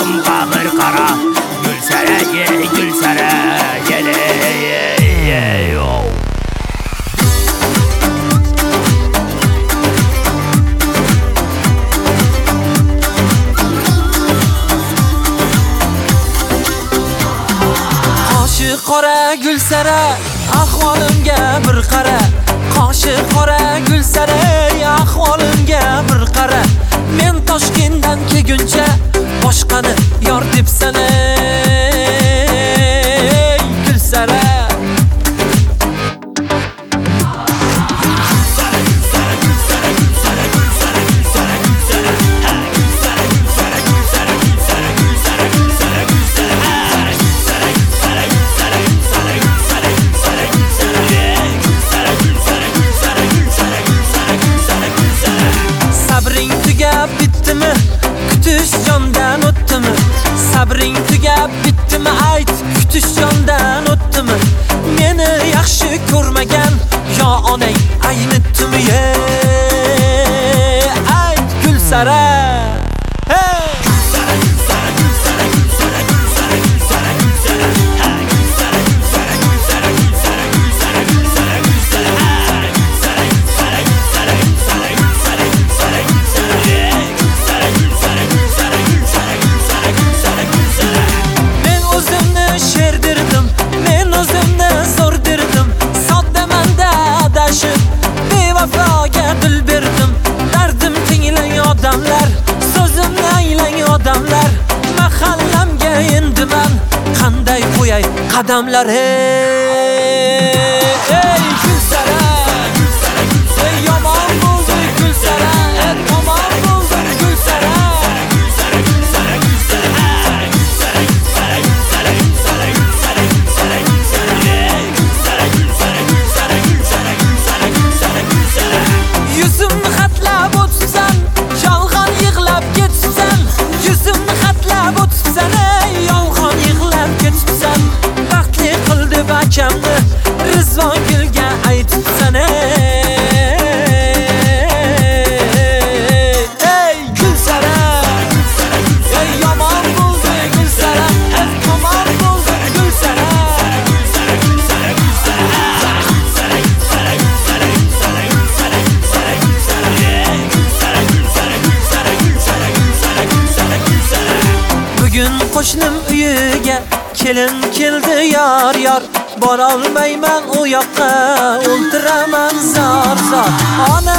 Yolumga bir qara, Gülsara, Gülsara, Qoshi qora Gülsara, ahvolimga bir qara. Qoshi qora Gülsara, ahvolimga bir qara. Men Toshkentdan kelguncha boshqani yor debsan ey Gülsara. Sabring tugab bitdimi? Kutish jondan o'tdimi? Sabring tugab bitdimi? Ayt, kutish jondan o'tdimi? Meni yaxshi ko'rmagan yo onang aynitdimi? Ayt Gülsara. Hey! Odamlar mahallamga endi men qanday qo'yay qadamlar ey Gülsara. Ey yomon bo'ldi Gülsara, ey yomon bo'ldi Gülsara. Yuzimni xatlab o'tsan, yolg'on yig'lab ketsan. Yuzimni xatlab o'tsan, yolg'on yig'lab ketsan. Baxtli qil deb akamni Rizvon Gulga aytibsan ey Gülsara. Ey yomon bo'ldi Gülsara, ey yomon bo'ldi Gülsara. Bugun qo'shnim uyiga kelin keldi yor yor. Borolmayman u yoqqa, o'ltiraman zor zor.